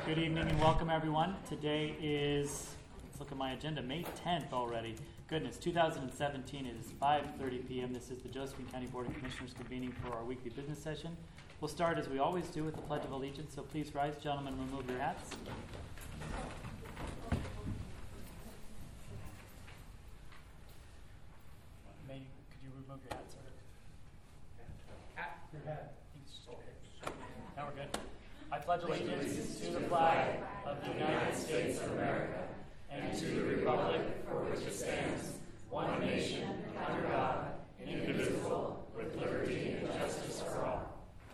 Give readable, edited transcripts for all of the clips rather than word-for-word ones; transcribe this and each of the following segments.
Good evening and welcome, everyone. Today is, let's look at my agenda, May 10th already. Goodness, 2017. It is 5:30 p.m. This is the Josephine County Board of Commissioners convening for our weekly business session. We'll start, as we always do, with the Pledge of Allegiance. So please rise, gentlemen, remove your hats. May, could you remove your hat, sir? Hat? Your hat. Now we're good. I pledge allegiance to the flag of the United States of America and to the republic for which it stands, one nation, under God, indivisible, with liberty and justice for all.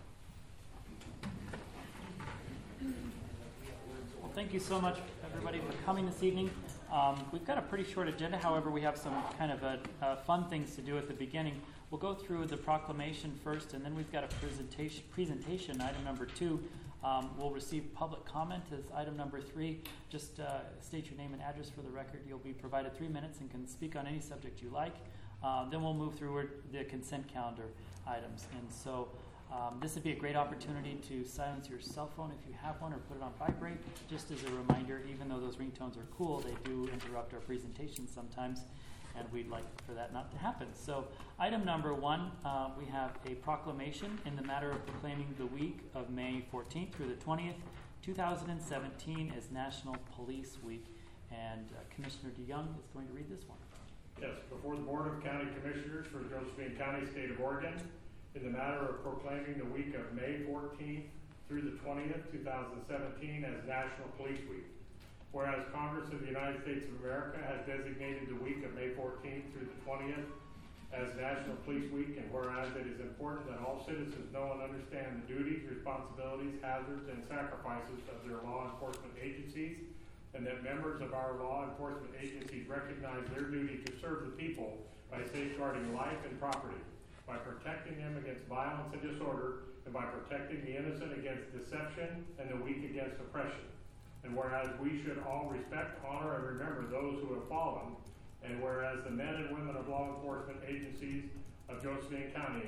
Well, thank you so much, everybody, for coming this evening. We've got a pretty short agenda. However, we have some kind of fun things to do at the beginning. We'll go through the proclamation first, and then we've got a presentation, item number 2. We'll receive public comment as item number 3. Just state your name and address for the record. You'll be provided 3 minutes and can speak on any subject you like. Then we'll move through the consent calendar items. And so this would be a great opportunity to silence your cell phone if you have one, or put it on vibrate. Just as a reminder, even though those ringtones are cool, they do interrupt our presentation sometimes, and we'd like for that not to happen. So item number 1, we have a proclamation in the matter of proclaiming the week of May 14th through the 20th, 2017 as National Police Week. And Commissioner DeYoung is going to read this one. Yes, before the Board of County Commissioners for Josephine County, State of Oregon, in the matter of proclaiming the week of May 14th through the 20th, 2017 as National Police Week. Whereas Congress of the United States of America has designated the week of May 14th through the 20th as National Police Week, and whereas it is important that all citizens know and understand the duties, responsibilities, hazards, and sacrifices of their law enforcement agencies, and that members of our law enforcement agencies recognize their duty to serve the people by safeguarding life and property, by protecting them against violence and disorder, and by protecting the innocent against deception and the weak against oppression. And whereas we should all respect, honor, and remember those who have fallen, and whereas the men and women of law enforcement agencies of Josephine County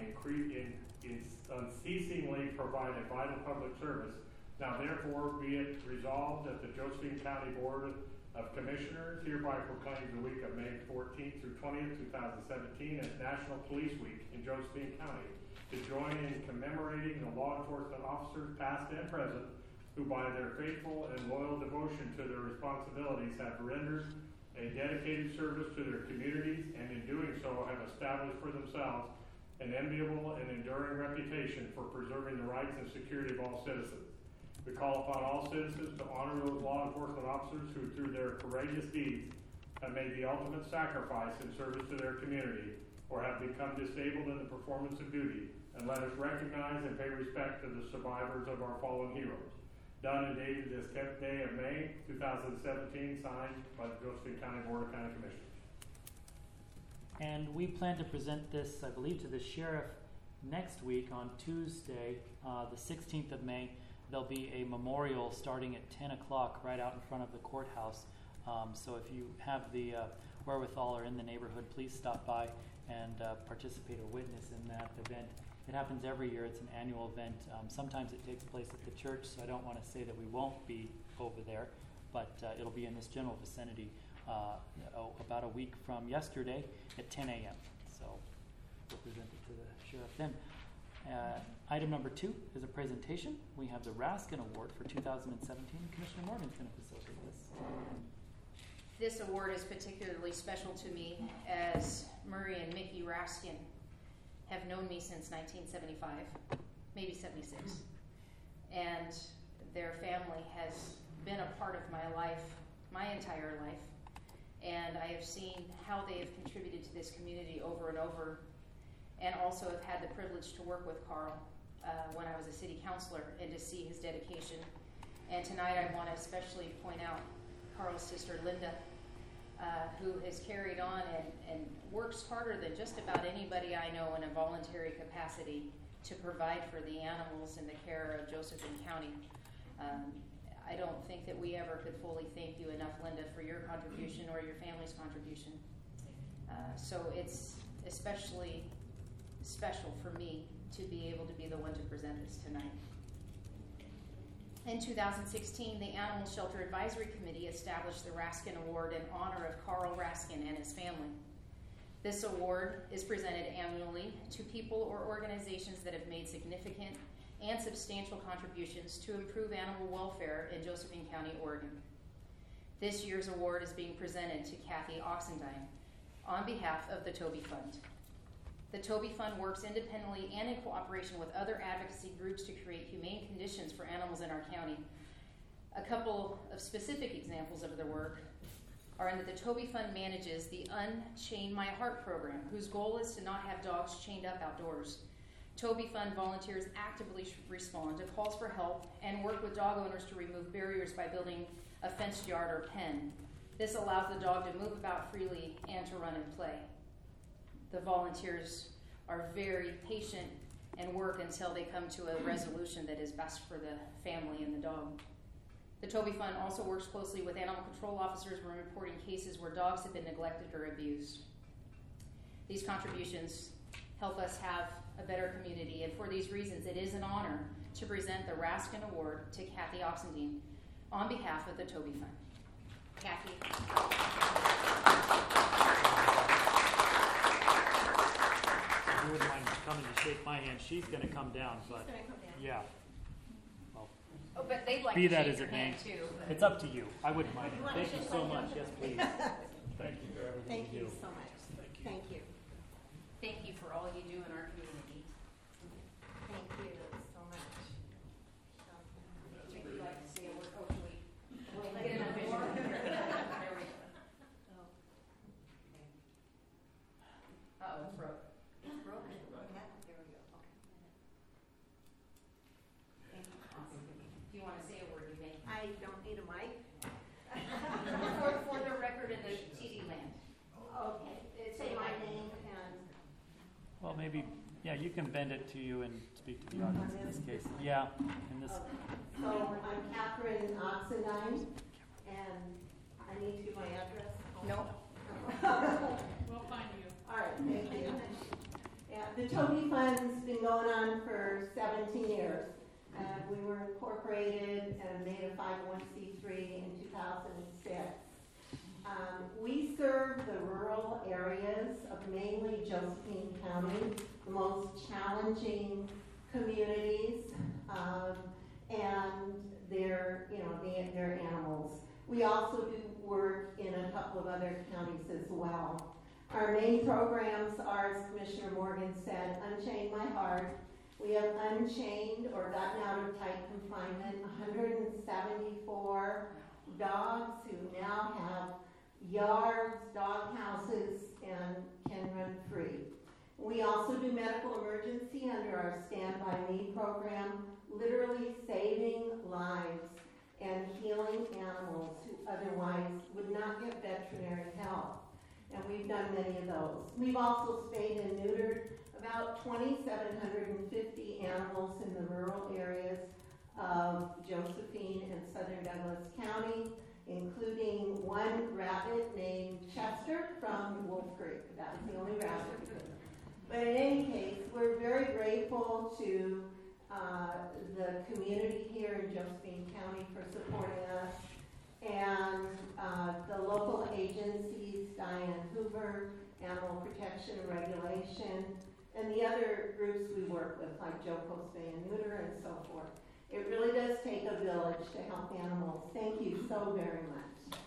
unceasingly provide a vital public service, now therefore be it resolved that the Josephine County Board of Commissioners hereby proclaims the week of May 14th through 20th, 2017 as National Police Week in Josephine County, to join in commemorating the law enforcement officers past and present who by their faithful and loyal devotion to their responsibilities have rendered a dedicated service to their communities, and in doing so have established for themselves an enviable and enduring reputation for preserving the rights and security of all citizens. We call upon all citizens to honor those law enforcement officers who, through their courageous deeds, have made the ultimate sacrifice in service to their community or have become disabled in the performance of duty, and let us recognize and pay respect to the survivors of our fallen heroes. Done and dated this 10th day of May, 2017, signed by the Josephine County Board of County Commissioners. And we plan to present this, I believe, to the sheriff next week on Tuesday, the 16th of May. There'll be a memorial starting at 10 o'clock right out in front of the courthouse. So if you have the wherewithal or in the neighborhood, please stop by and participate or witness in that event. It happens every year. It's an annual event. Sometimes it takes place at the church, so I don't want to say that we won't be over there, but it'll be in this general vicinity about a week from yesterday at 10 a.m. So we'll present it to the sheriff then. Item number 2 is a presentation. We have the Raskin Award for 2017. Commissioner Morgan's going to facilitate this. This award is particularly special to me, as Murray and Mickey Raskin have known me since 1975, maybe 76. And their family has been a part of my life, my entire life. And I have seen how they have contributed to this community over and over, and also have had the privilege to work with Carl when I was a city councilor, and to see his dedication. And tonight I want to especially point out Carl's sister Linda, who has carried on and works harder than just about anybody I know in a voluntary capacity to provide for the animals in the care of Josephine County. I don't think that we ever could fully thank you enough, Linda, for your contribution or your family's contribution. So it's especially special for me to be able to be the one to present this tonight. In 2016, the Animal Shelter Advisory Committee established the Raskin Award in honor of Carl Raskin and his family. This award is presented annually to people or organizations that have made significant and substantial contributions to improve animal welfare in Josephine County, Oregon. This year's award is being presented to Kathy Oxendine on behalf of the Toby Fund. The Toby Fund works independently and in cooperation with other advocacy groups to create humane conditions for animals in our county. A couple of specific examples of their work are in that the Toby Fund manages the Unchain My Heart program, whose goal is to not have dogs chained up outdoors. Toby Fund volunteers actively respond to calls for help and work with dog owners to remove barriers by building a fenced yard or pen. This allows the dog to move about freely and to run and play. The volunteers are very patient and work until they come to a resolution that is best for the family and the dog. The Toby Fund also works closely with animal control officers when reporting cases where dogs have been neglected or abused. These contributions help us have a better community, and for these reasons, it is an honor to present the Raskin Award to Kathy Oxendine on behalf of the Toby Fund. Kathy. If you wouldn't mind coming to shake my hand, she's going to come down. She's going to come down. Yeah. Well, oh, but they'd like be to that shake as your it may. hand too. But It's up to you. I wouldn't mind it. Thank you so much. Yes, please. Thank you for everything Thank you you do. so much. Thank you. thank you for all you do in our community. Thank you so much. Would you like to say a word? Oh, should we? We'll get an official. There we go. Uh-oh, it's broke. It's broke? Yeah, there we go. Okay. Thank you. Awesome. If you want to say a word, you may. I don't need a mic. For the record in the TV land. Okay. Say my name and Well, maybe, yeah, you can bend it to you and speak to the audience in this case. Yeah, in this. so I'm Catherine Oxendine, and I need to give my address. No. We'll find you. All right, thank you. Yeah, the Toby Fund's been going on for 17 years. We were incorporated and made a 501c3 in 2006. We serve the rural areas of mainly Josephine County, the most challenging communities, and their animals. We also do work in a couple of other counties as well. Our main programs are, as Commissioner Morgan said, Unchain My Heart. We have unchained or gotten out of tight confinement 174 dogs who now have yards, dog houses, and can run free. We also do medical emergency under our Stand By Me program, literally saving lives and healing animals who otherwise would not get veterinary help. And we've done many of those. We've also spayed and neutered about 2,750 animals in the rural areas of Josephine and southern Douglas County, including one rabbit named Chester from Wolf Creek. That was the only rabbit. But in any case, we're very grateful to the community here in Josephine County for supporting us, and the local agencies, Diane Hoover, Animal Protection and Regulation, and the other groups we work with, like Joco Spay and Neuter and so forth. It really does take a village to help animals. Thank you so very much.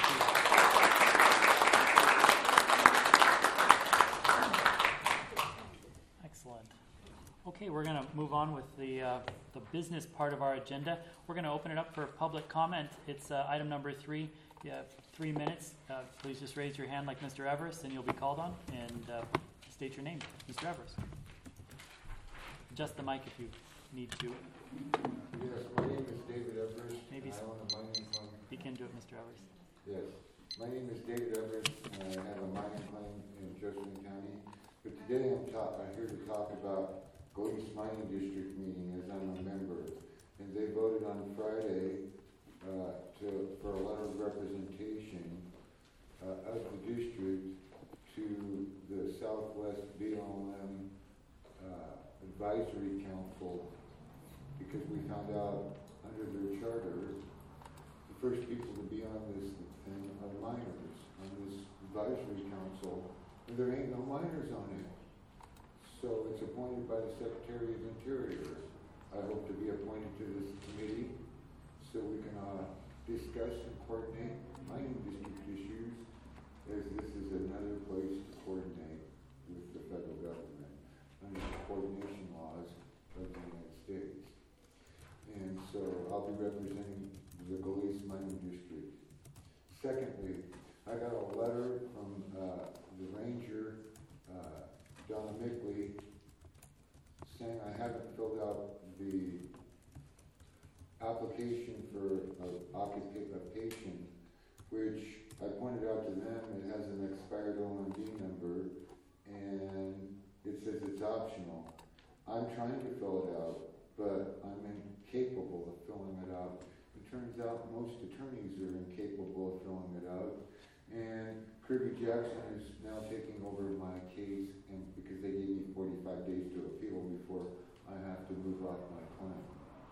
Excellent. Okay, we're going to move on with the business part of our agenda. We're going to open it up for public comment. It's item number 3. You have 3 minutes. Please just raise your hand like Mr. Everest, and you'll be called on. And state your name, Mr. Everest. Adjust the mic if you need to. Yes, my name is David Everest. Maybe I own a mining claim. speak into it, Mr. Everest. Yes, my name is David Everest, and I have a mining claim in Josephine County. But today I'm here to talk about Goliath Mining District meeting, as I'm a member. And they voted on Friday for a letter of representation of the district to the Southwest BLM Advisory Council, because we found out under their first people to be on this thing are minors, on this advisory council, and there ain't no minors on it. So it's appointed by the Secretary of Interior. I hope to be appointed to this committee so we can discuss and coordinate mining district issues, as this is another place to coordinate with the federal government under the coordination laws of the United States. And so I'll be representing the Galice Mining District. Secondly, I got a letter from the ranger, Donna Mickley, saying I haven't filled out the application for occupation, which I pointed out to them, it has an expired OMD number, and it says it's optional. I'm trying to fill it out, but I'm incapable of filling it out. It turns out most attorneys are incapable of filling it out, and Kirby Jackson is now taking over my case, and because they gave me 45 days to appeal before I have to move off my claim.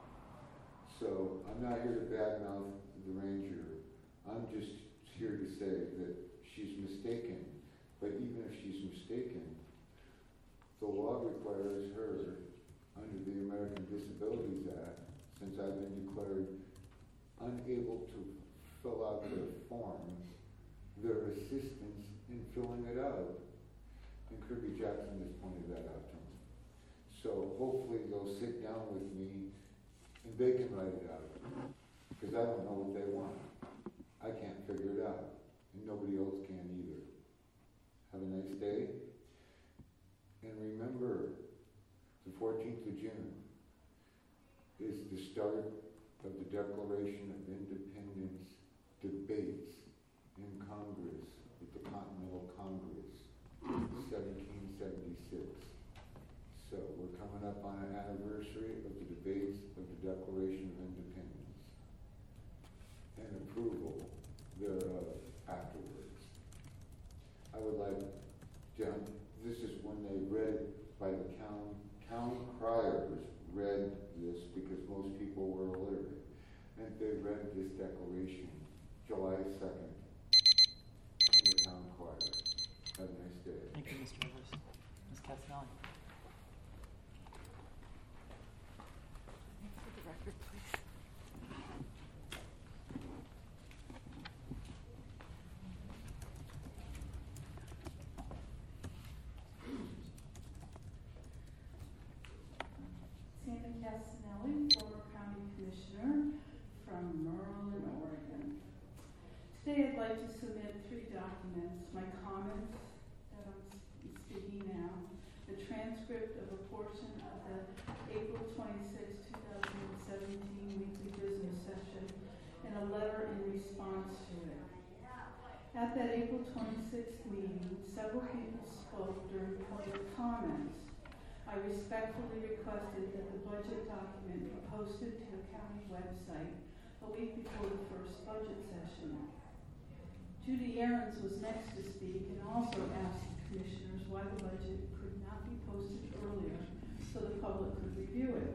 So I'm not here to badmouth the ranger. I'm just here to say that she's mistaken. But even if she's mistaken, the law requires her, under the American Disabilities Act, since I've been declared unable to fill out the forms, their assistance in filling it out. And Kirby Jackson has pointed that out to me. So hopefully they'll sit down with me and they can write it out. Because I don't know what they want. I can't figure it out. And nobody else can either. Have a nice day. And remember, the 14th of June is the start of the Declaration of Independence debates in Congress, with the Continental Congress, 1776. So we're coming up on an anniversary of the debates of the Declaration of Independence and approval thereof afterwards. I would like, John, this is when they read by the town criers read this, because most people were illiterate, and they read this declaration July 2nd in the town choir. Have a nice day. Thank you, Mr. Rivers. Ms. Castanelli. For the record, please. Sandy Castanelli, former county commissioner from Merlin, Oregon. Today I'd like to submit 3 documents: my comments that I'm speaking now, the transcript of a portion of the April 26, 2017 weekly business session, and a letter in response to it. At that April 26th meeting, several people spoke during public comments. I respectfully requested that the budget document be posted to the county website a week before the first budget session. Judy Ahrens was next to speak and also asked the commissioners why the budget could not be posted earlier so the public could review it.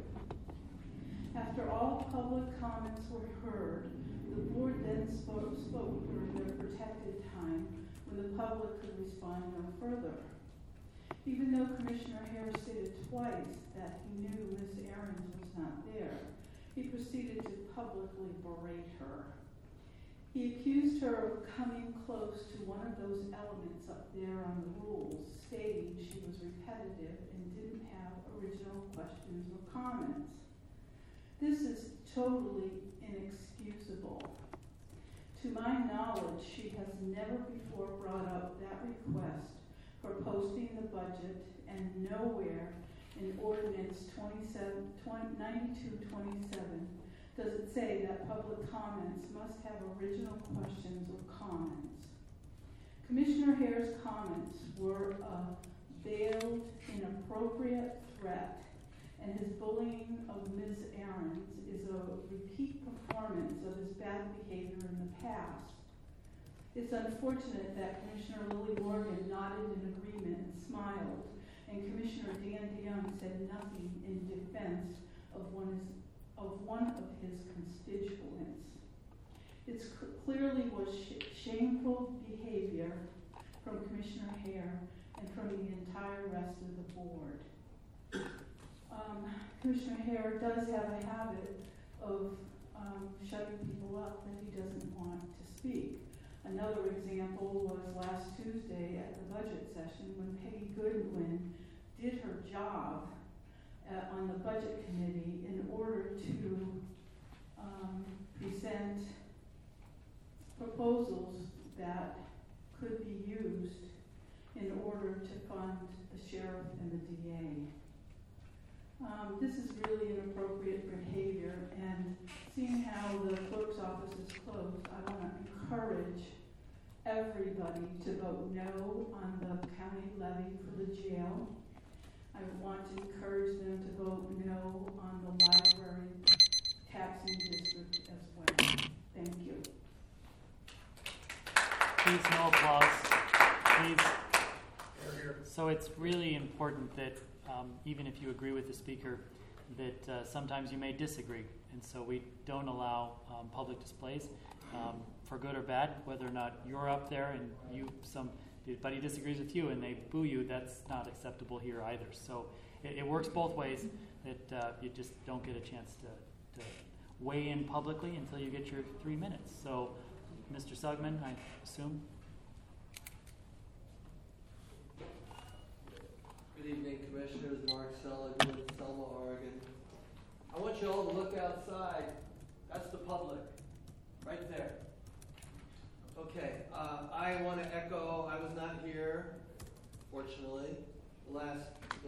After all public comments were heard, the board then spoke during their protected time when the public could respond no further. Even though Commissioner Harris stated twice that he knew Ms. Ahrens was not there, he proceeded to publicly berate her. He accused her of coming close to one of those elements up there on the rules, stating she was repetitive and didn't have original questions or comments. This is totally inexcusable. To my knowledge, she has never before brought up that request for posting the budget, and nowhere in Ordinance 9227 does it say that public comments must have original questions or comments. Commissioner Hare's comments were a veiled, inappropriate threat, and his bullying of Ms. Ahrens is a repeat performance of his bad behavior in the past. It's unfortunate that Commissioner Lily Morgan nodded in agreement and smiled, and Commissioner Dan DeYoung said nothing in defense of one of his constituents. clearly was shameful behavior from Commissioner Hare and from the entire rest of the board. Commissioner Hare does have a habit of shutting people up that he doesn't want to speak. Another example was last Tuesday at the budget session when Peggy Goodwin did her job on the budget committee in order to present proposals that could be used in order to fund the sheriff and the DA. This is really inappropriate behavior, and seeing how the clerk's office is closed, I want to encourage everybody to vote no on the county levy for the jail. I want to encourage them to vote no on the library taxing district as well. Thank you. Please, no applause. Please. So it's really important that even if you agree with the speaker, that sometimes you may disagree. And so we don't allow public displays for good or bad, whether or not you're up there and somebody disagrees with you and they boo you, that's not acceptable here either. So it works both ways, that you just don't get a chance to weigh in publicly until you get your 3 minutes. So, Mr. Sugman, I assume. Good evening, Commissioners. Mark Seligman, Selma, Oregon. I want you all to look outside. That's the public, right there. Okay, I want to echo, I was not here, fortunately, the last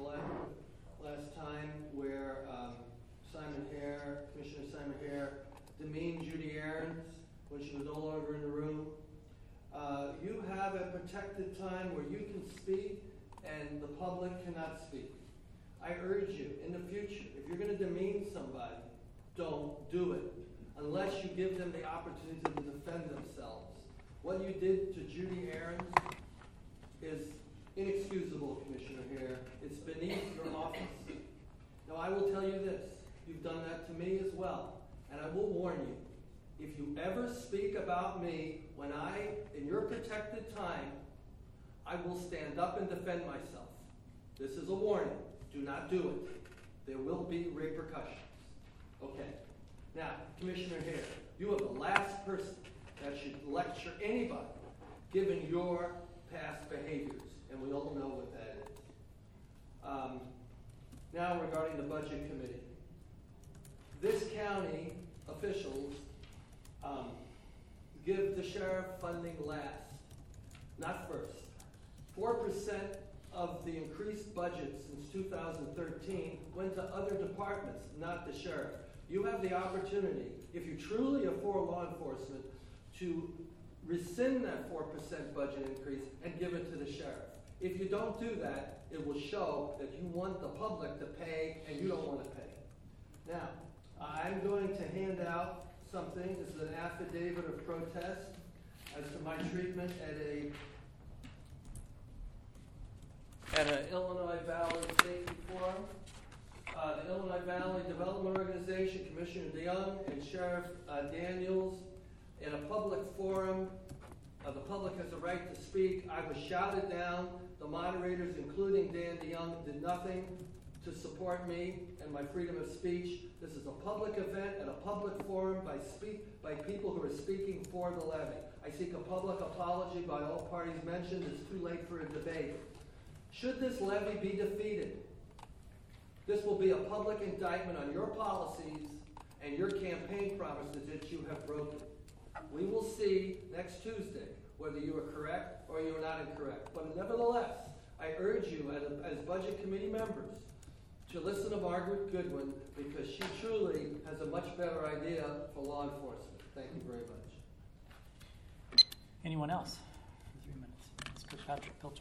time where Commissioner Simon Hare demeaned Judy Aarons when she was no longer in the room. You have a protected time where you can speak and the public cannot speak. I urge you, in the future, if you're going to demean somebody, don't do it unless you give them the opportunity to defend themselves. What you did to Judy Aarons is inexcusable, Commissioner Hare. It's beneath your office. Now, I will tell you this. You've done that to me as well. And I will warn you, if you ever speak about me when in your protected time, I will stand up and defend myself. This is a warning. Do not do it. There will be repercussions. Okay. Now, Commissioner Hare, you are the last person that should lecture anybody given your past behaviors, and we all know what that is. Now, regarding the Budget Committee. This county officials give the sheriff funding last, not first. 4% of the increased budget since 2013 went to other departments, not the sheriff. You have the opportunity, if you truly are for law enforcement, to rescind that 4% budget increase and give it to the sheriff. If you don't do that, it will show that you want the public to pay and you don't want to pay. Now, I'm going to hand out something. This is an affidavit of protest as to my treatment at an Illinois Valley Safety Forum. The Illinois Valley Development Organization, Commissioner DeYoung and Sheriff Daniels, in a public forum, the public has a right to speak. I was shouted down. The moderators, including Dan DeYoung, did nothing to support me and my freedom of speech. This is a public event at a public forum by people who are speaking for the levy. I seek a public apology by all parties mentioned. It's too late for a debate. Should this levy be defeated, this will be a public indictment on your policies and your campaign promises that you have broken. We will see next Tuesday whether you are correct or you are not incorrect. But nevertheless, I urge you as Budget Committee members to listen to Margaret Goodwin because she truly has a much better idea for law enforcement. Thank you very much. Anyone else? 3 minutes. Mr. Patrick Pilcher.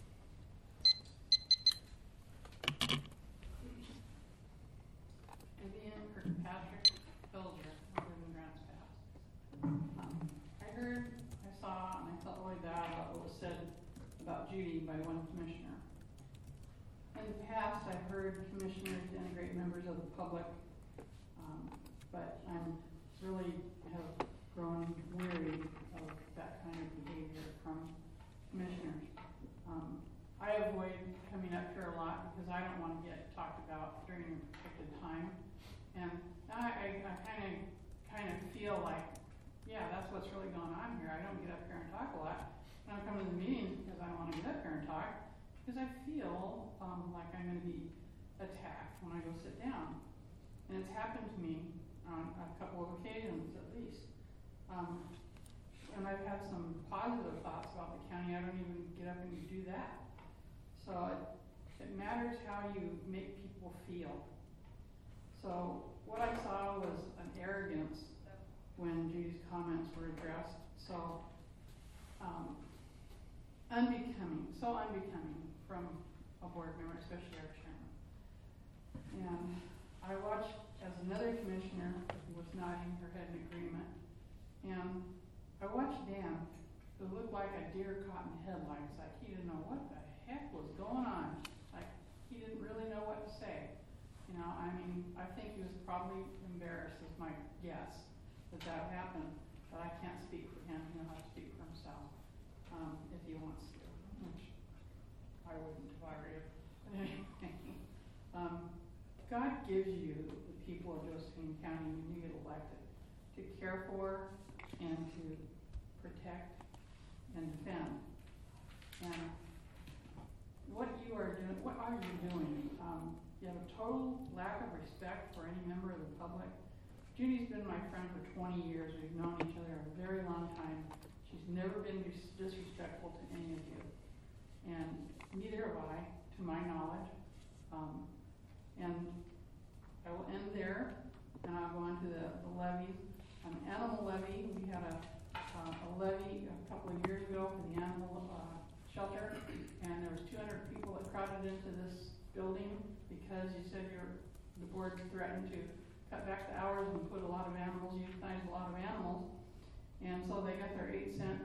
Vivian Kirkpatrick Pilger, I live in Grants Pass. I saw, and I felt really bad about what was said about Judy by one commissioner. In the past, I've heard commissioners denigrate members of the public, but I'm really have grown weary I don't want to get talked about during a protected time. And I kind of feel like, yeah, that's what's really going on here. I don't get up here and talk a lot. I don't come to the meetings because I want to get up here and talk, because I feel like I'm going to be attacked when I go sit down. And it's happened to me on a couple of occasions at least. And I've had some positive thoughts about the county. I don't even get up and do that. So it matters how you make people feel. So what I saw was an arrogance when Judy's comments were addressed. So unbecoming from a board member, especially our chairman. And I watched as another commissioner was nodding her head in agreement. And I watched Dan, who looked like a deer caught in headlights, like he didn't know what the heck was going on. Like he didn't really know what to say. You know, I mean, I think he was probably embarrassed, is my guess, that happened. But I can't speak for him. He'll have to speak for himself if he wants to, which I wouldn't if I were you. But anyway, God gives you the people of Josephine County when you get elected to care for and to protect and defend. And what are you doing? You have a total lack of respect for any member of the public. Judy's been my friend for 20 years. We've known each other a very long time. She's never been disrespectful to any of you. And neither have I, to my knowledge. And I will end there, and I'll go on to the levies. Animal levy, we had a levy a couple of years ago for the animal shelter, and there was 200 people that crowded into this building because you said the board threatened to cut back the hours and put a lot of animals, euthanize a lot of animals, and so they got their 8-cent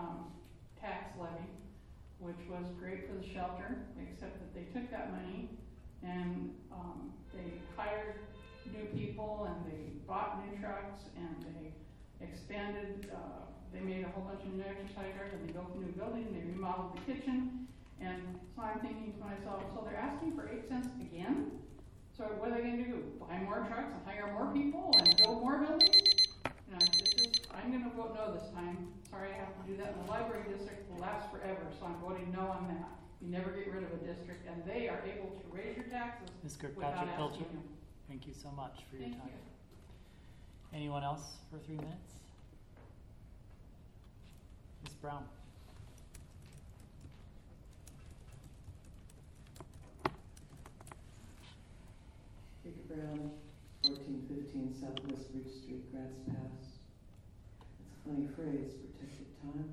tax levy, which was great for the shelter, except that they took that money and they hired new people and they bought new trucks and they expanded, they made a whole bunch of new exercise yards and they built a new building and they remodeled the kitchen. And so I'm thinking to myself, so they're asking for 8 cents again? So what are they going to do? Buy more trucks and hire more people and build more buildings? You know, I'm going to vote no this time. Sorry I have to do that. The library district will last forever, so I'm voting no on that. You never get rid of a district, and they are able to raise your taxes Ms. without Kirkpatrick asking Pilcher, you. thank you so much for your Thank time. you. Anyone else for 3 minutes? Ms. Brown. Jacob Brown, 1415 Southwest Ridge Street, Grants Pass. It's a funny phrase, protected time.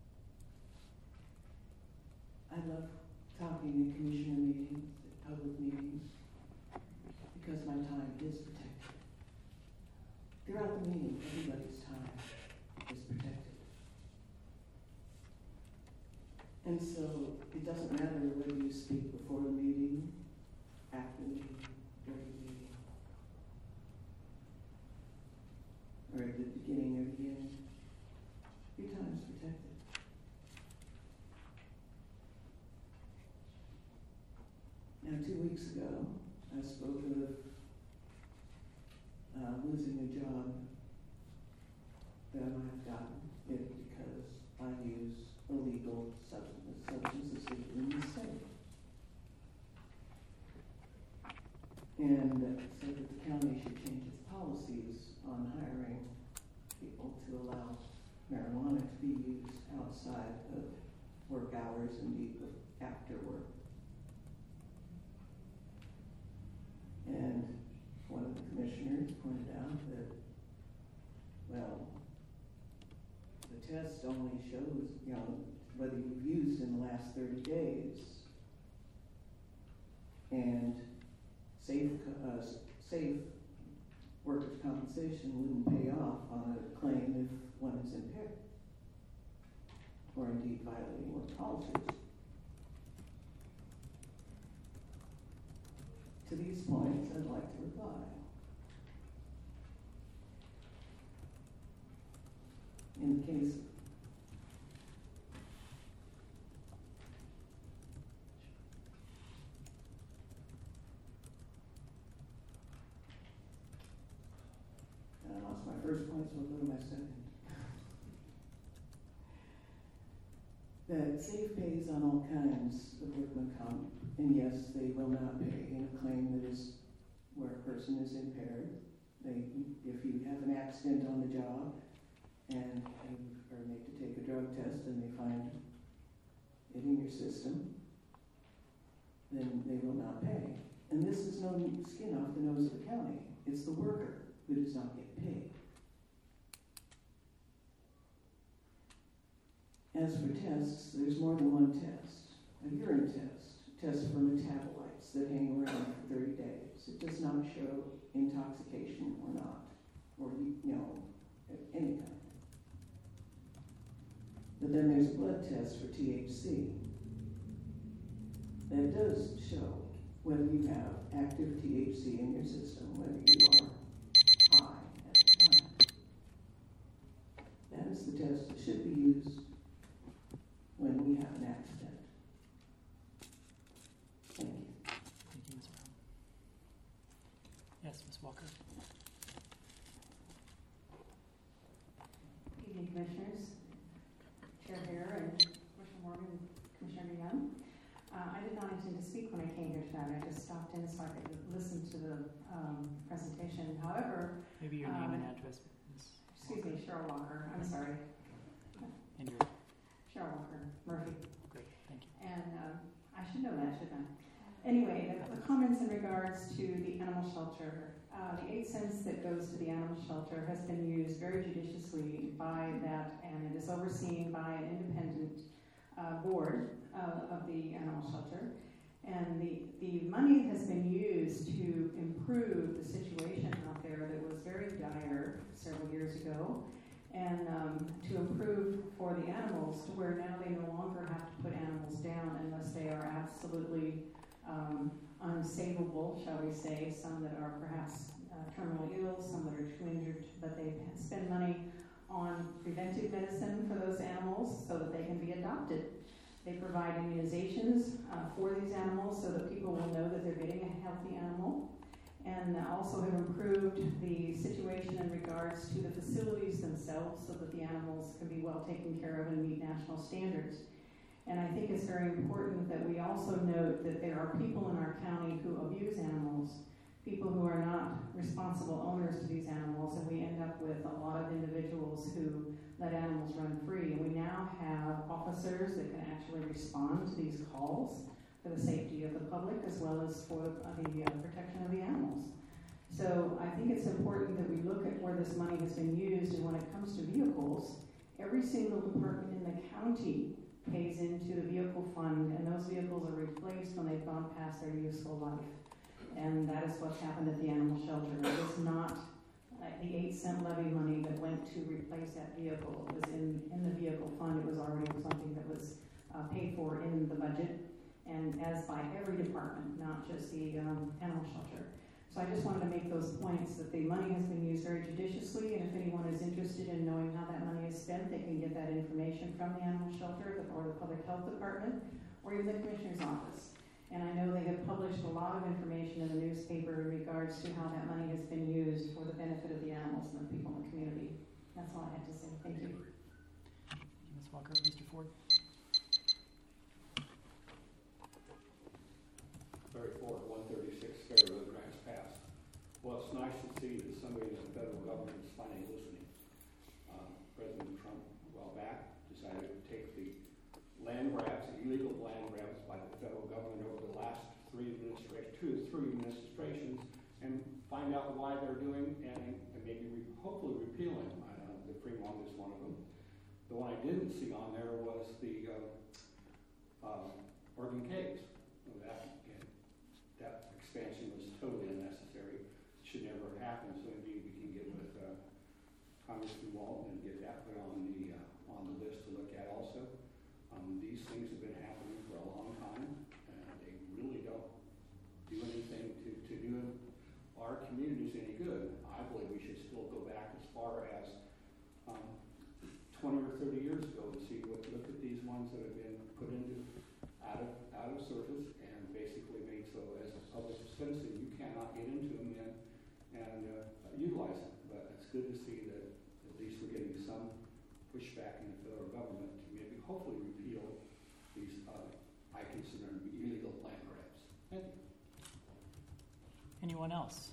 I love talking in commissioner meetings, at public meetings, because my time is protected. Throughout the meeting, everybody's time is protected. And so it doesn't matter whether you speak before the meeting, after the meeting, during the meeting, or at the beginning or the end. Your time is protected. Now, 2 weeks ago, I spoke of losing a job that I might have gotten because I use illegal substances in the state. And said that the county should change its policies on hiring people to allow marijuana to be used outside of work hours and after work. And one of the commissioners pointed out that, well, the test only shows, whether you've used in the last 30 days. And safe workers' compensation wouldn't pay off on a claim if one is impaired, or indeed violating work policies. To these points, I'd like to reply. In the case as well go to my second. That SAFE pays on all kinds of workman comp, and yes, they will not pay in a claim that is where a person is impaired. If you have an accident on the job and you are made to take a drug test and they find it in your system, then they will not pay. And this is no skin off the nose of the county. It's the worker who does not get paid. As for tests, there's more than one test. A urine test for metabolites that hang around for 30 days. It does not show intoxication or not, or any kind. But then there's a blood test for THC that does show whether you have active THC in your system, whether you are high at the time. That is the test that should be used when we have an accident. Thank you. Thank you, Ms. Brown. Yes, Ms. Walker. Good evening, Commissioners, Chair Hare, and Commissioner Morgan, and Commissioner Young. I did not intend to speak when I came here tonight. I just stopped in so I could listen to the presentation. However, Maybe your name and address, Ms. excuse me, Cheryl Walker. I'm sorry. And your, Cheryl Walker, Murphy. great, thank you. And I should know that, shouldn't I? Anyway, the comments in regards to the animal shelter. The 8 cents that goes to the animal shelter has been used very judiciously by that, and it is overseen by an independent board of the animal shelter. And the money has been used to improve the situation out there that was very dire several years ago, and to improve for the animals to where now they no longer have to put animals down unless they are absolutely unsavable, shall we say, some that are perhaps terminally ill, some that are too injured, but they spend money on preventive medicine for those animals so that they can be adopted. They provide immunizations for these animals so that people will know that they're getting a healthy animal, and also have improved the situation in regards to the facilities themselves so that the animals can be well taken care of and meet national standards. And I think it's very important that we also note that there are people in our county who abuse animals, people who are not responsible owners to these animals, and we end up with a lot of individuals who let animals run free. And we now have officers that can actually respond to these calls for the safety of the public as well as for the protection of the animals. So I think it's important that we look at where this money has been used, and when it comes to vehicles, every single department in the county pays into the vehicle fund, and those vehicles are replaced when they've gone past their useful life. And that is what's happened at the animal shelter. It was not the 8-cent levy money that went to replace that vehicle. It was in the vehicle fund. It was already something that was paid for in the budget, and as by every department, not just the animal shelter. So I just wanted to make those points that the money has been used very judiciously, and if anyone is interested in knowing how that money is spent, they can get that information from the animal shelter or the public health department or even the commissioner's office. And I know they have published a lot of information in the newspaper in regards to how that money has been used for the benefit of the animals and the people in the community. That's all I had to say. Thank you. Thank you, Ms. Walker. Mr. Ford? Larry Ford, 136 Fair Road, Grants Pass. Well, it's nice to see that somebody in the federal government is finally listening. President Trump, a while back, decided to take the land grabs, the illegal land grabs by the federal government over the last 2 or 3 administrations, and find out why they're doing, and maybe hopefully repealing. I don't know, the Fremont is one of them. The one I didn't see on there was the Oregon Caves. That expansion was totally unnecessary. It should never have happened. So maybe we can get with Congressman Walton and get that put on the list to look at also. These things have been happening for a long time, and they really don't do anything to do our communities any good. I believe we should still go back as far as 20 or 30 years ago and look at these ones that have been put into out of service and basically made so as a public citizen you cannot get into them and utilize them. But it's good to see that Anyone else?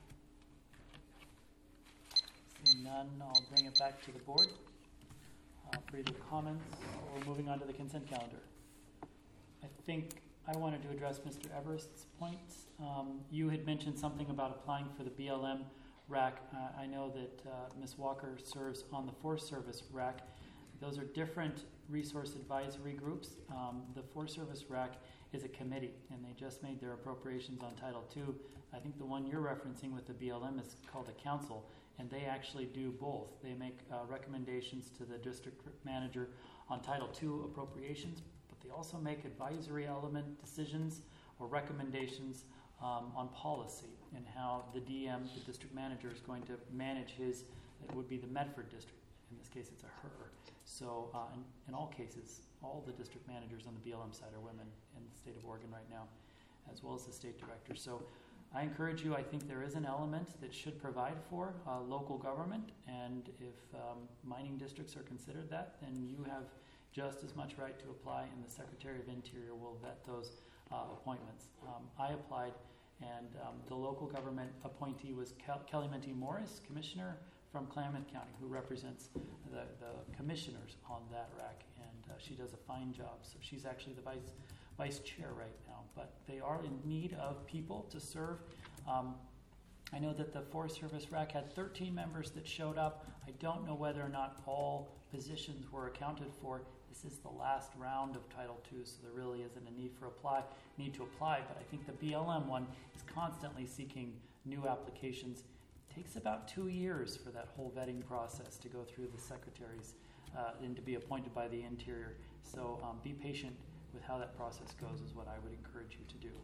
Seeing none, I'll bring it back to the board for either comments or moving on to the consent calendar. I think I wanted to address Mr. Everest's points. You had mentioned something about applying for the BLM RAC. I know that Ms. Walker serves on the Forest Service RAC. Those are different resource advisory groups. The Forest Service RAC is a committee, and they just made their appropriations on Title II. I think the one you're referencing with the BLM is called a council, and they actually do both. They make recommendations to the district manager on Title II appropriations, but they also make advisory element decisions or recommendations on policy and how the DM, the district manager, is going to manage his, it would be the Medford district. In this case, it's a her. So in all cases, all the district managers on the BLM side are women in the state of Oregon right now, as well as the state director. So I encourage you, I think there is an element that should provide for local government, and if mining districts are considered that, then you have just as much right to apply, and the Secretary of Interior will vet those appointments. I applied, and the local government appointee was Kelly Mentee Morris, commissioner from Klamath County, who represents the commissioners on that RAC, and she does a fine job. So she's actually the vice chair right now, but they are in need of people to serve. I know that the Forest Service RAC had 13 members that showed up. I don't know whether or not all positions were accounted for. This is the last round of Title II, so there really isn't a need to apply, but I think the BLM one is constantly seeking new applications. It takes about 2 years for that whole vetting process to go through the secretaries and to be appointed by the Interior. So be patient with how that process goes is what I would encourage you to do.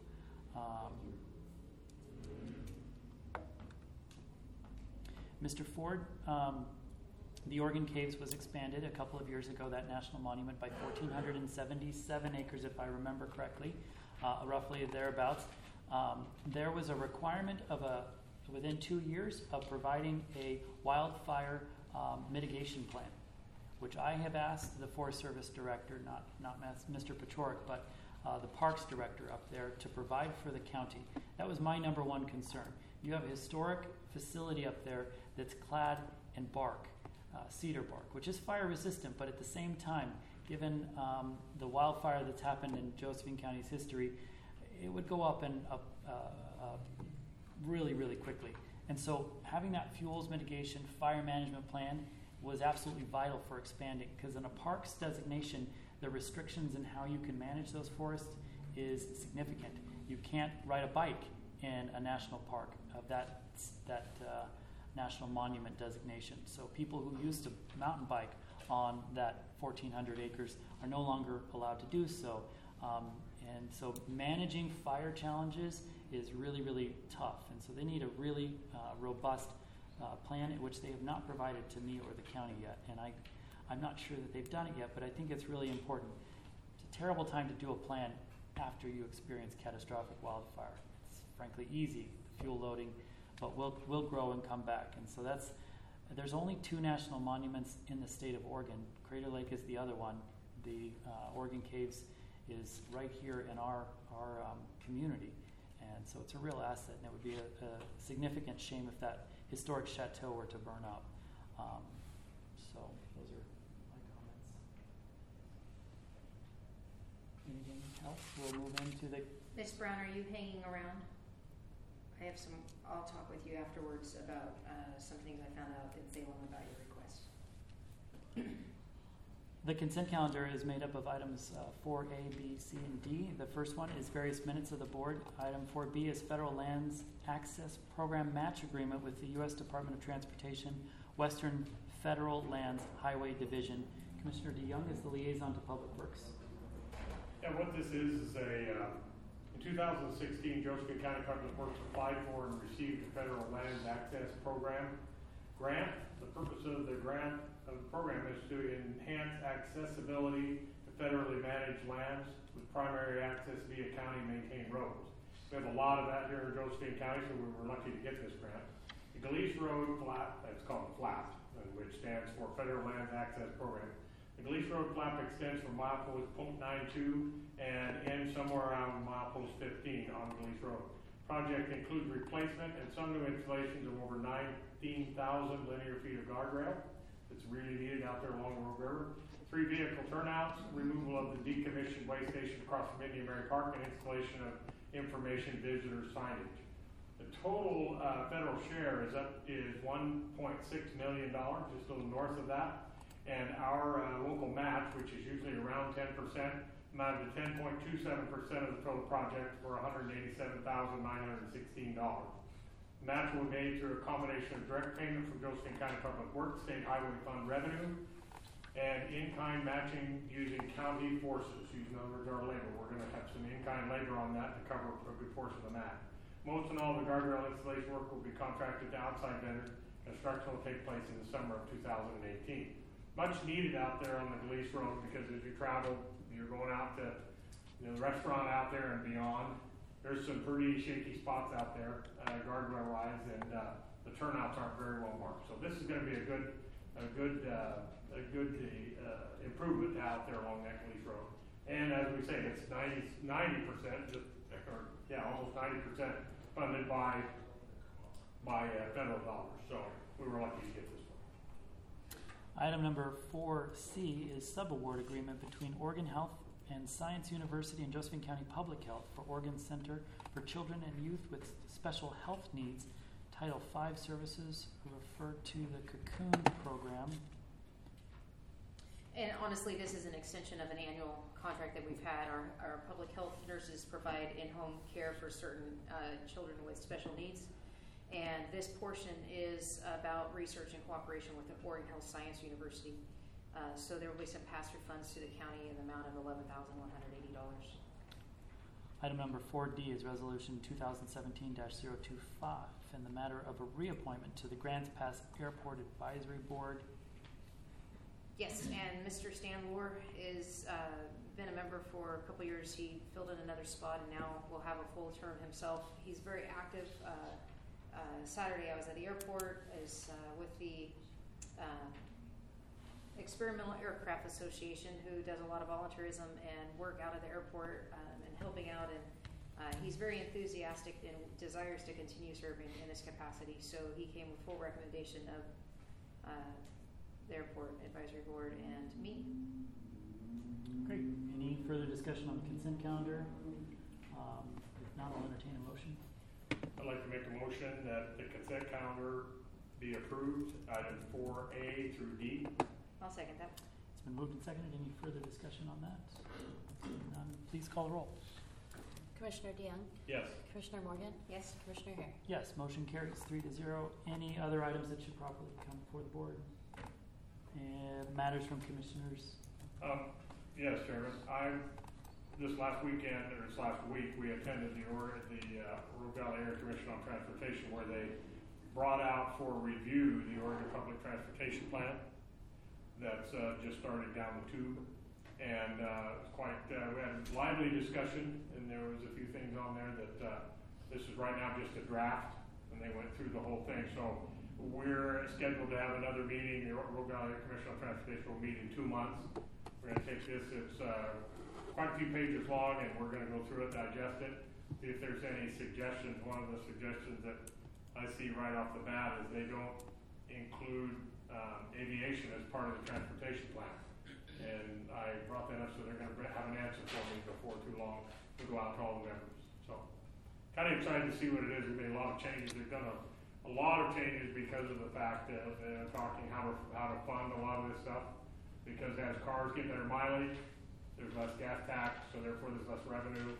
Mr. Ford, the Oregon Caves was expanded a couple of years ago, that national monument, by 1,477 acres, if I remember correctly, roughly thereabouts. There was a requirement of within 2 years of providing a wildfire mitigation plan, which I have asked the Forest Service director, not Mr. Pachoric, but the Parks director up there to provide for the county. That was my number one concern. You have a historic facility up there that's clad in bark, cedar bark, which is fire resistant, but at the same time, given the wildfire that's happened in Josephine County's history, it would go up and really, really quickly. And so having that fuels mitigation fire management plan was absolutely vital for expanding, because in a parks designation, the restrictions in how you can manage those forests is significant. You can't ride a bike in a national park of that national monument designation. So people who used to mountain bike on that 1,400 acres are no longer allowed to do so. And so managing fire challenges is really, really tough. And so they need a really robust plan, which they have not provided to me or the county yet. And I'm not sure that they've done it yet, but I think it's really important. It's a terrible time to do a plan after you experience catastrophic wildfire. It's frankly easy, fuel loading, but we'll grow and come back. And so there's only 2 national monuments in the state of Oregon. Crater Lake is the other one. The Oregon Caves is right here in our community. And so it's a real asset, and it would be a significant shame if that historic chateau were to burn up. So those are my comments. Anything else? We'll move into the... Ms. Brown, are you hanging around? I'll talk with you afterwards about some things I found out in Salem about your request. The consent calendar is made up of items 4A, B, C, and D. The first one is various minutes of the board. Item 4B is Federal Lands Access Program Match Agreement with the U.S. Department of Transportation, Western Federal Lands Highway Division. Commissioner DeYoung is the liaison to Public Works. Yeah, what this is in 2016, Josephine County Public Works applied for and received a Federal Lands Access Program grant. The purpose of the grant of the program is to enhance accessibility to federally managed lands with primary access via county-maintained roads. We have a lot of that here in Josephine County, so we were lucky to get this grant. The Galice Road flap, it's called FLAP, which stands for Federal Lands Access Program. The Galice Road flap extends from milepost .92 and ends somewhere around milepost 15 on Galice Road. Project includes replacement and some new installations of over 19,000 linear feet of guardrail. It's really needed out there along the Rogue River. 3 vehicle turnouts, removal of the decommissioned way station across from Indian Mary Park, and installation of information visitor signage. The total federal share is $1.6 million, just a little north of that. And our local match, which is usually around 10%, amounted to 10.27% of the total project for $187,916. The match will be made through a combination of direct payment from Josephine County Public Works, State Highway Fund revenue, and in-kind matching using county forces, in other words, our labor. We're going to have some in-kind labor on that to cover a good portion of the match. Most and all of the guardrail installation work will be contracted to outside vendors. Construction will take place in the summer of 2018. Much needed out there on the Gleese Road, because as you travel, you're going out to the restaurant out there and beyond. There's some pretty shaky spots out there, guardrail wise, and the turnouts aren't very well marked. So this is going to be a good improvement out there along that Gleese Road. And as we say, it's 90%, almost 90% funded by federal dollars. So we were lucky to get this one. Item number 4C is subaward agreement between Oregon Health and Science University and Josephine County Public Health for Oregon Center for Children and Youth with Special Health Needs, Title V services, referred to the Cocoon program. And honestly, this is an extension of an annual contract that we've had. Our public health nurses provide in-home care for certain children with special needs. And this portion is about research and cooperation with the Oregon Health Science University. So there will be some pass-through funds to the county in the amount of $11,180. Item number 4D is Resolution 2017-025 in the matter of a reappointment to the Grants Pass Airport Advisory Board. Yes, and Mr. Stan Lohr is been a member for a couple years. He filled in another spot and now will have a full term himself. He's very active. Saturday I was at the airport with the Experimental Aircraft Association, who does a lot of volunteerism and work out of the airport and helping out. And he's very enthusiastic and desires to continue serving in this capacity. So he came with full recommendation of the Airport Advisory Board and me. Great. Any further discussion on the consent calendar? If not, I'll entertain a motion. I'd like to make a motion that the consent calendar be approved, items 4A through D. I'll second that. It's been moved and seconded. Any further discussion on that? None. Please call the roll. Commissioner DeYoung? Yes. Commissioner Morgan? Yes. Commissioner Hare? Yes, motion carries 3-0. Any other items that should properly come before the board? And matters from commissioners? Yes, Chairman. This last weekend, or this last week, we attended the Rogue Valley Area Commission on Transportation, where they brought out for review the Oregon Public Transportation Plan that's just started down the tube. And we had a lively discussion, and there was a few things on there that this is right now just a draft, and they went through the whole thing. So we're scheduled to have another meeting. The Rogue Valley Commission on Transportation will meet in 2 months. We're going to take this. It's quite a few pages long, and we're going to go through it, digest it, see if there's any suggestions. One of the suggestions that I see right off the bat is they don't include aviation as part of the transportation plan. And I brought that up, so they're going to have an answer for me before too long to go out to all the members. So kind of excited to see what it is. We made a lot of changes. They've done a lot of changes because of the fact that they're talking how to fund a lot of this stuff. Because as cars get better mileage, there's less gas tax, so therefore there's less revenue.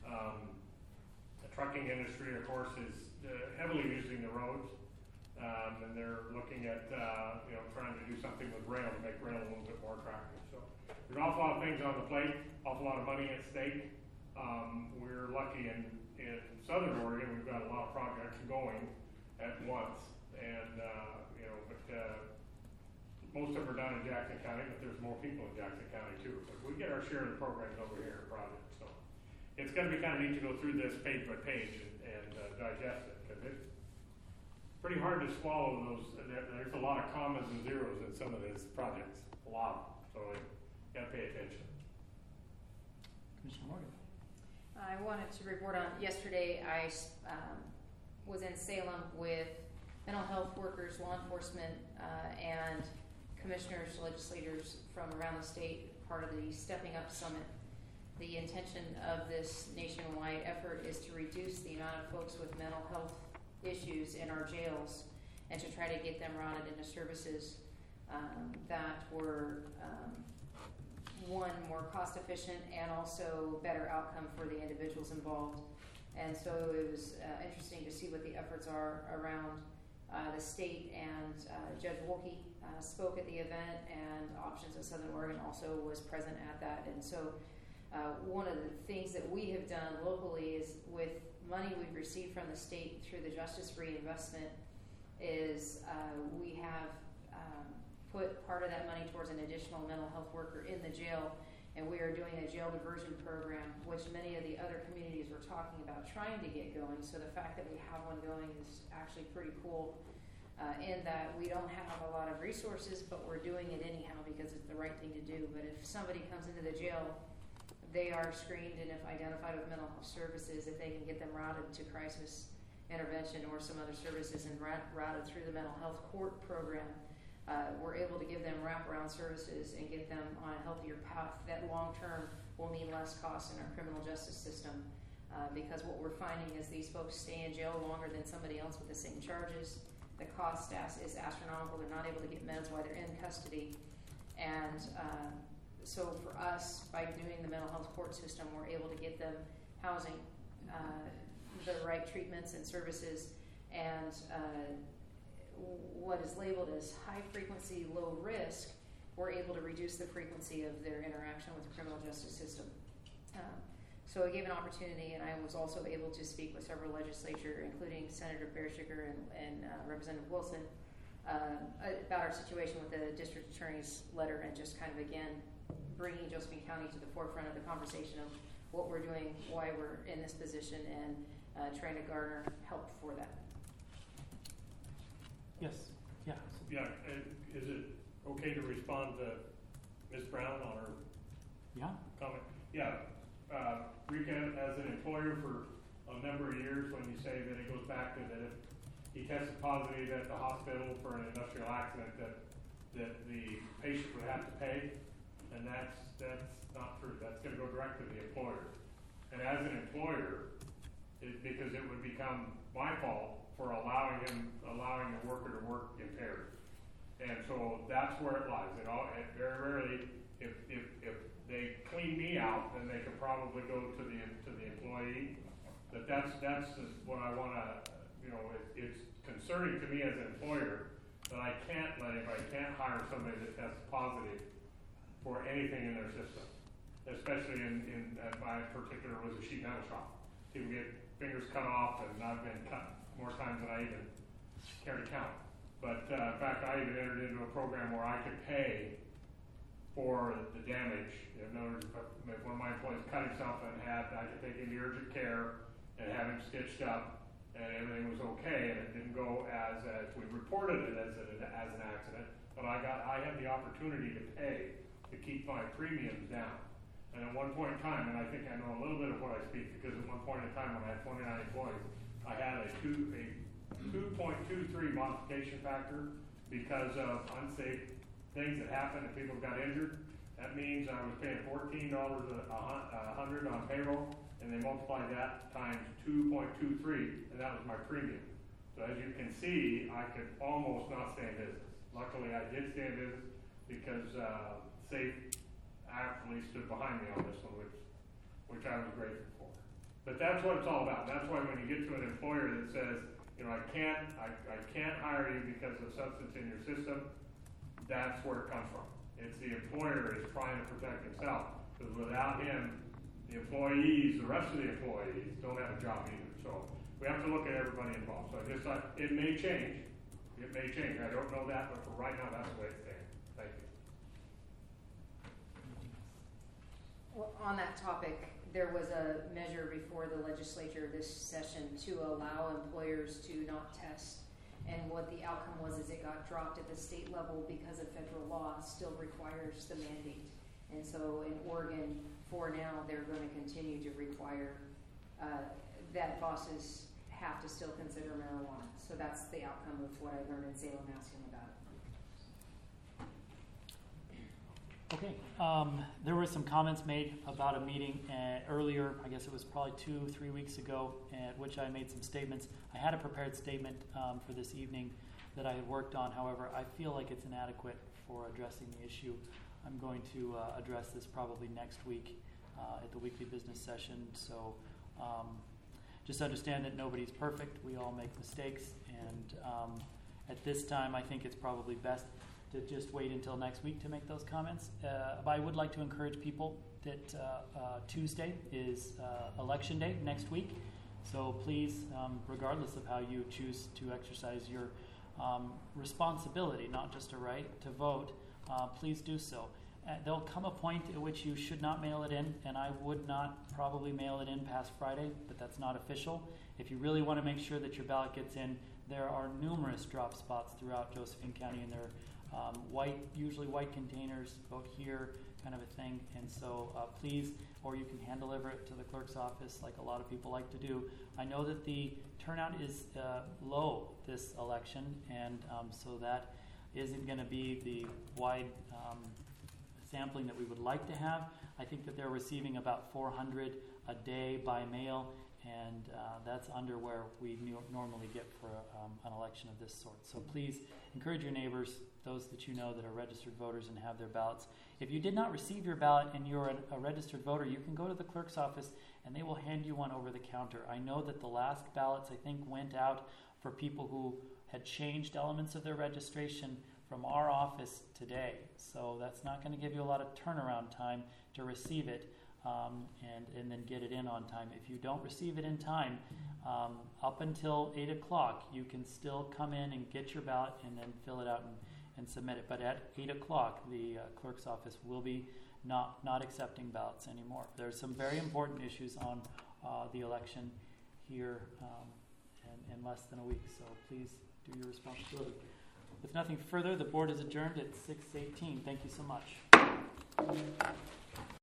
The trucking industry, of course, is heavily using the roads, and they're looking at trying to do something with rail to make rail a little bit more attractive. So there's an awful lot of things on the plate, awful lot of money at stake. We're lucky in Southern Oregon, we've got a lot of projects going at once, and most of them are done in Jackson County, but there's more people in Jackson County too. But we get our share of the programs over here at projects. So it's going to be kind of neat to go through this page by page and digest it, because it's pretty hard to swallow those. There's a lot of commas and zeros in some of these projects, a lot of them. So you got to pay attention. Commissioner Morgan. I wanted to report on yesterday. I was in Salem with mental health workers, law enforcement, and commissioners, legislators from around the state, part of the Stepping Up Summit. The intention of this nationwide effort is to reduce the amount of folks with mental health issues in our jails and to try to get them routed into services that were one, more cost efficient and also better outcome for the individuals involved. And so it was interesting to see what the efforts are around the state, and Judge Wolke spoke at the event, and Options of Southern Oregon also was present at that. And so one of the things that we have done locally is, with money we've received from the state through the Justice Reinvestment, is we have put part of that money towards an additional mental health worker in the jail, and we are doing a jail diversion program, which many of the other communities were talking about trying to get going. So the fact that we have one going is actually pretty cool, in that we don't have a lot of resources, but we're doing it anyhow because it's the right thing to do. But if somebody comes into the jail, they are screened, and if identified with mental health services, if they can get them routed to crisis intervention or some other services and routed through the mental health court program, we're able to give them wraparound services and get them on a healthier path that long term will mean less cost in our criminal justice system. Because what we're finding is these folks stay in jail longer than somebody else with the same charges. The cost is astronomical. They're not able to get meds while they're in custody. And so for us, by doing the mental health court system, we're able to get them housing, the right treatments and services, and what is labeled as high frequency, low risk, we're able to reduce the frequency of their interaction with the criminal justice system. So it gave an opportunity, and I was also able to speak with several legislators, including Senator Bearsugar and Representative Wilson, about our situation with the district attorney's letter, and just kind of, again, bringing Josephine County to the forefront of the conversation of what we're doing, why we're in this position, and trying to garner help for that. Yes. Yeah. Yeah. Is it okay to respond to Ms. Brown on her comment? Yeah. Rika, as an employer for a number of years, when you say that it goes back to that if he tested positive at the hospital for an industrial accident, that the patient would have to pay, and that's not true. That's going to go direct to the employer. And as an employer, because it would become my fault for allowing the worker to work impaired. And so that's where it lies. It very rarely, if they clean me out, then they could probably go to the employee. But that's what I want to, it's concerning to me as an employer that I can't hire somebody that tests positive for anything in their system. Especially in my particular was a sheet metal shop. People get fingers cut off, and I've been cut more times than I even care to count. But in fact, I even entered into a program where I could pay for the damage. In other words, if one of my employees cut himself and I could take him to urgent care and have him stitched up, and everything was okay, and it didn't go as we reported it as an accident. But I had the opportunity to pay to keep my premiums down. And at one point in time, and I think I know a little bit of what I speak, because at one point in time when I had 29 employees, I had a 2.23 modification factor because of unsafe things that happened and people got injured. That means I was paying $14 $100 on payroll, and they multiplied that times 2.23, and that was my premium. So as you can see, I could almost not stay in business. Luckily, I did stay in business because Safe actually stood behind me on this one, which I was grateful for. But that's what it's all about. That's why when you get to an employer that says, I can't hire you because of substance in your system, that's where it comes from. It's the employer is trying to protect himself, because without him, the rest of the employees don't have a job either. So we have to look at everybody involved. So I just thought it may change. It may change. I don't know that, but for right now, that's the way it's standing. Thank you. Well, on that topic, there was a measure before the legislature this session to allow employers to not test. And what the outcome was is it got dropped at the state level because of federal law still requires the mandate. And so in Oregon, for now, they're going to continue to require that bosses have to still consider marijuana. So that's the outcome of what I learned in Salem asking about it. Okay, there were some comments made about a meeting earlier, I guess it was probably 2-3 weeks ago, at which I made some statements. I had a prepared statement for this evening that I had worked on. However, I feel like it's inadequate for addressing the issue. I'm going to address this probably next week at the weekly business session. So just understand that nobody's perfect. We all make mistakes. And at this time, I think it's probably best to just wait until next week to make those comments. But I would like to encourage people that Tuesday is election day next week. So please, regardless of how you choose to exercise your responsibility, not just a right to vote, please do so. There'll come a point at which you should not mail it in, and I would not probably mail it in past Friday, but that's not official. If you really want to make sure that your ballot gets in, there are numerous drop spots throughout Josephine County, and they're usually white containers, vote here kind of a thing. And so please, or you can hand deliver it to the clerk's office like a lot of people like to do. I know that the turnout is low this election, and so that isn't going to be the wide sampling that we would like to have. I think that they're receiving about 400 a day by mail, and that's under where we normally get for an election of this sort. So please encourage your neighbors, those that you know that are registered voters and have their ballots. If you did not receive your ballot and you're a registered voter, you can go to the clerk's office and they will hand you one over the counter. I know that the last ballots, I think, went out for people who had changed elements of their registration from our office today. So that's not going to give you a lot of turnaround time to receive it and then get it in on time. If you don't receive it in time, up until 8 o'clock, you can still come in and get your ballot and then fill it out and submit it. But at 8 o'clock, the clerk's office will be not accepting ballots anymore. There's some very important issues on the election here in less than a week, so please do your responsibility. With nothing further, the board is adjourned at 6:18. Thank you so much.